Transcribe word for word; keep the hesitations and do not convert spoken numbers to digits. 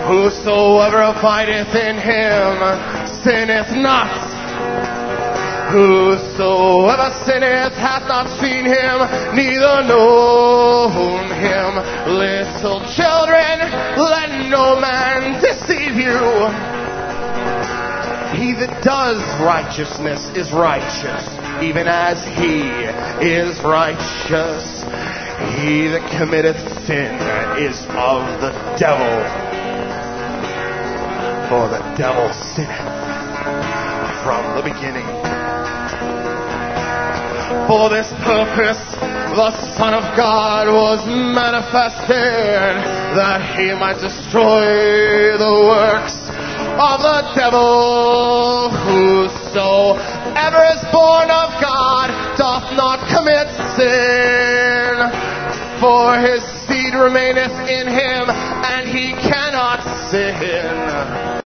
Whosoever abideth in him sinneth not. Whosoever sinneth hath not seen him, neither known him. Little children, let no man deceive you. He that does righteousness is righteous, even as he is righteous. He that committeth sin is of the devil, for the devil sinneth from the beginning. For this purpose the Son of God was manifested, that he might destroy the works of the devil. Whosoever is born of God doth not commit sin, for his seed remaineth in him, and he cannot sin.